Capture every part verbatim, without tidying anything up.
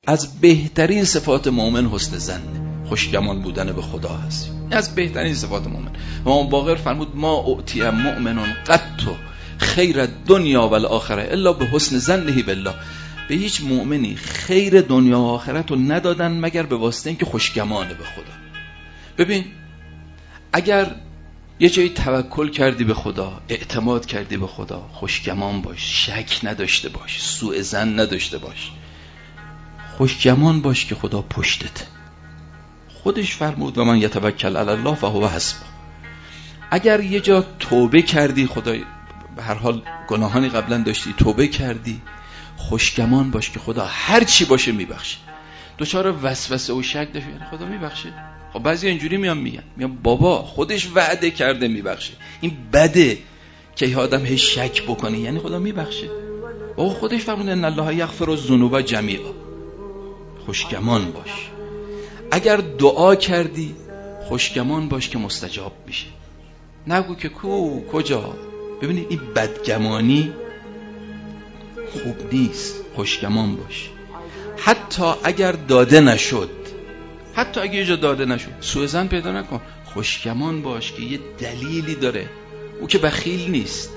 از بهترین صفات مؤمن حسن ظنه، خوشگمان بودن به خدا هست. از بهترین صفات مؤمن. امام باقر فرمود ما اعطی مؤمنون قط خیر دنیا و الاخره الا به حسن ظنه بالله. به هیچ مؤمنی خیر دنیا و آخرت رو ندادن مگر به واسطه اینکه خوشگمانه به خدا. ببین اگر یه جایی توکل کردی به خدا، اعتماد کردی به خدا، خوشگمان باش، شک نداشته باش، سوء ظن نداشته باش، خوشگمان باش که خدا پشتته. خودش فرمود و من یتوکل علی الله فهو حسبه. اگر یه جا توبه کردی، خدای به هر حال گناهانی قبلا داشتی، توبه کردی، خوشگمان باش که خدا هر چی باشه میبخشه. دوچار وسوسه و شک داشتی یعنی خدا میبخشه. خب بعضی اینجوری میان میگن میگن بابا خودش وعده کرده میبخشه. این بده که یه آدم هی شک بکنه یعنی خدا میبخشه. بابا خودش فرمود ان الله یغفر الذنوب جمیعا. خوشگمان باش. اگر دعا کردی خوشگمان باش که مستجاب میشه. نگو که کو کجا. ببینید این بدگمانی خوب نیست. خوشگمان باش. حتی اگر داده نشد، حتی اگر یه جا داده نشد، سوء ظن پیدا نکن. خوشگمان باش که یه دلیلی داره، او که بخیل نیست.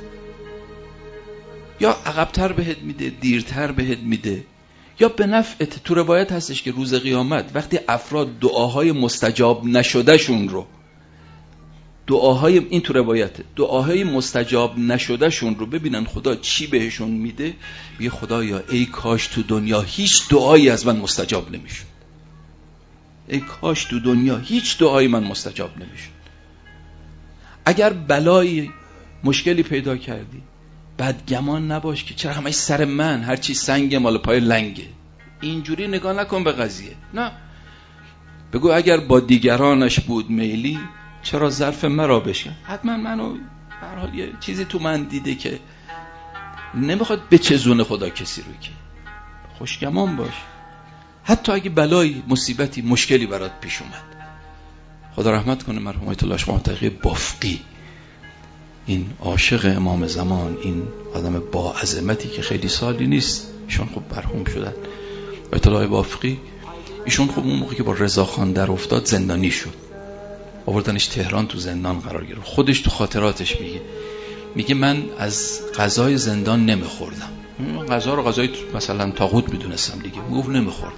یا عقب‌تر بهت میده، دیرتر بهت میده، یا به نفعت. تو روایت هستش که روز قیامت وقتی افراد دعاهای مستجاب نشده شون رو دعاهای این تو روایته دعاهای مستجاب نشده شون رو ببینن خدا چی بهشون میده، بگه خدایا ای کاش تو دنیا هیچ دعایی از من مستجاب نمیشد. ای کاش تو دنیا هیچ دعایی من مستجاب نمیشد. اگر بلایی مشکلی پیدا کردی بدگمان نباش که چرا همش سر من، هر چی سنگ مال پای لنگه. اینجوری نگاه نکن به قضیه. نه، بگو اگر با دیگرانش بود میلی چرا ظرف مرا بشکن. حتما منو به هر حال یه چیزی تو من دیده که نمیخواد بچزونه خدا کسی رو. که خوشگمان باش حتی اگه بلایی، مصیبتی، مشکلی برات پیش اومد. خدا رحمت کنه مرحوم آیت الله شاه تقی بافقی، این عاشق امام زمان، این آدم با عظمتی که خیلی سالی نیست ایشون خب مرحوم شدن. آیت الله بافقی ایشون خب اون موقع که با رضا خان در افتاد زندانی شد، آوردنش تهران، تو زندان قرار گرفت. خودش تو خاطراتش میگه میگه من از غذای زندان نمیخوردم. غذا رو غذای مثلا طاغوت میدونستم دیگه. میگفت نمیخوردم.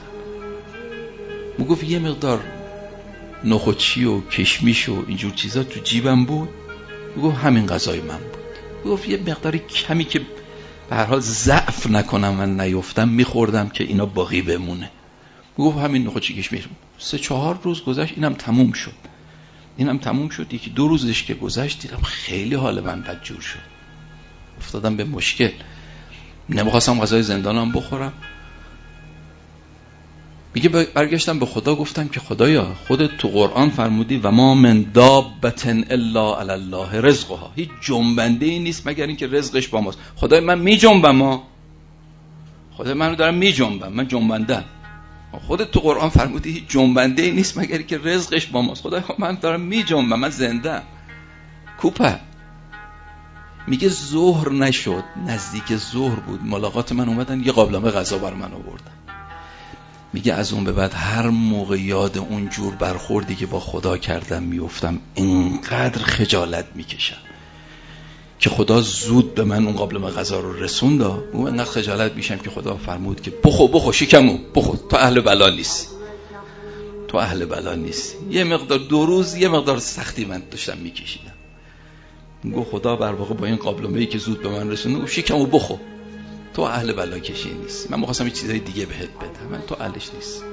میگفت یه مقدار نخودچی و کشمیش و اینجور چیزا تو جیبم بود. میگفت همین غذای من بود. میگفت یه مقداری کمی که به هر حال ضعف نکنم من نیفتم میخوردم که اینا باقی بمونه. میگفت همین نخودچی کشمیش. سه چهار روز گذشت اینم تموم شد. اینم تموم شد. یکی دو روزش که گذشت دیدم خیلی حال من بدجور شد. افتادم به مشکل. نمیخواستم غذای زندانم بخورم. میگه برگشتم به خدا گفتم که خدایا خودت تو قرآن فرمودی و ما من دابة الا علی الله رزقها. هیچ جنبنده ای نیست مگر اینکه رزقش با ماست. خدای من میجنبم، ما خدای منو دارم میجنبم، من جنبندم. خودت تو قرآن فرمودی هیچ جنبنده ای نیست مگر اینکه رزقش با ماست. خدای من دارم میجنبم، من زنده. کوپه میگه ظهر نشد، نزدیک ظهر بود، ملاقات من اومدن یه قابلمه غذا بر من آوردن. میگه از اون به بعد هر موقع یاد اون جور برخوردی که با خدا کردم میافتم اینقدر خجالت میکشم که خدا زود به من اون قابلمه غذا رو رسوند. اون انقدر خجالت میشم که خدا فرمود که بخو بخو شکمو بخو، تو اهل بلا نیستی، تو اهل بلا نیستی. یه مقدار دو روز یه مقدار سختی من داشتم میکشیدم. میگه خدا بر واقع با این قابلمه‌ای که زود به من رسوند گفت شکمو بخو، تو اهل بلا کشی نیست. من می‌خواستم یه چیزای دیگه بهت بدم، من تو اهلش نیست.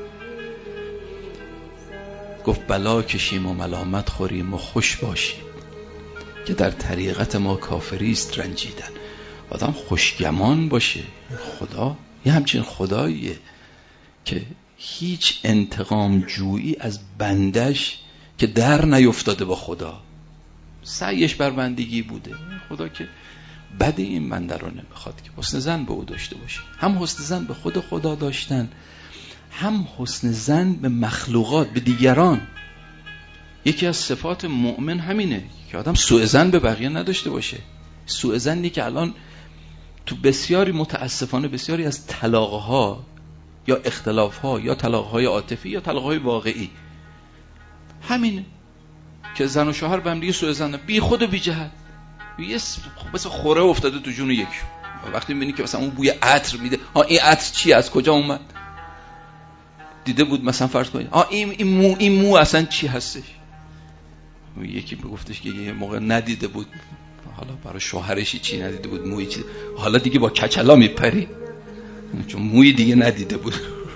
گفت بلا کشیم و ملامت خوریم و خوش باشیم که در طریقت ما کافری است رنجیدن. آدم خوشگمان باشه. خدا یه همچین خداییه که هیچ انتقام جویی از بندش که در نیفتاده با خدا، سعیش بر بندگی بوده. خدا که بد این بنده رو نمیخواد که حسن ظن به او داشته باشه. هم حسن ظن به خود خدا داشتن، هم حسن ظن به مخلوقات، به دیگران. یکی از صفات مؤمن همینه که آدم سوء ظن به بقیه نداشته باشه. سوء ظنی که الان تو بسیاری، متاسفانه بسیاری از طلاق‌ها یا اختلاف ها یا طلاق های عاطفی یا طلاق های واقعی. همین که زن و شوهر به هم دیگه سوء ظن، بی خود و بی جهت، یه مثل خوره افتاده تو جون یکی. وقتی میبینی که مثلا اون بوی عطر میده، ها این عطر چی، از کجا اومد؟ دیده بود مثلا فرض کنید آ این این مو این مو اصلا چی هستش؟ یکی میگفتش که یه موقع ندیده بود، حالا برای شوهرشی چی ندیده بود، موی چی، حالا دیگه با کچلا میپری چون موی دیگه ندیده بود.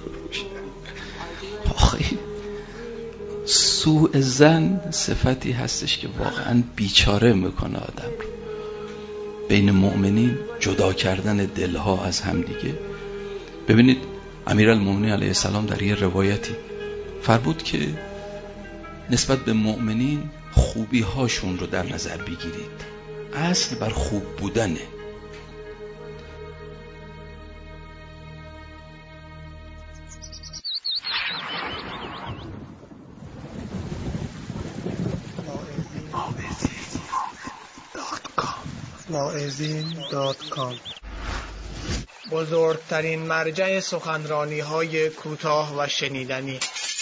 آخه سوء ظن صفتی هستش که واقعا بیچاره میکنه آدم رو. بین مؤمنین جدا کردن دلها از همدیگه. ببینید امیرالمومنین علیه السلام در یه روایتی فرمود که نسبت به مؤمنین خوبی هاشون رو در نظر بگیرید، اصل بر خوب بودنه. واعظین دات کام بزرگترین مرجع سخنرانی های کوتاه و شنیدنی.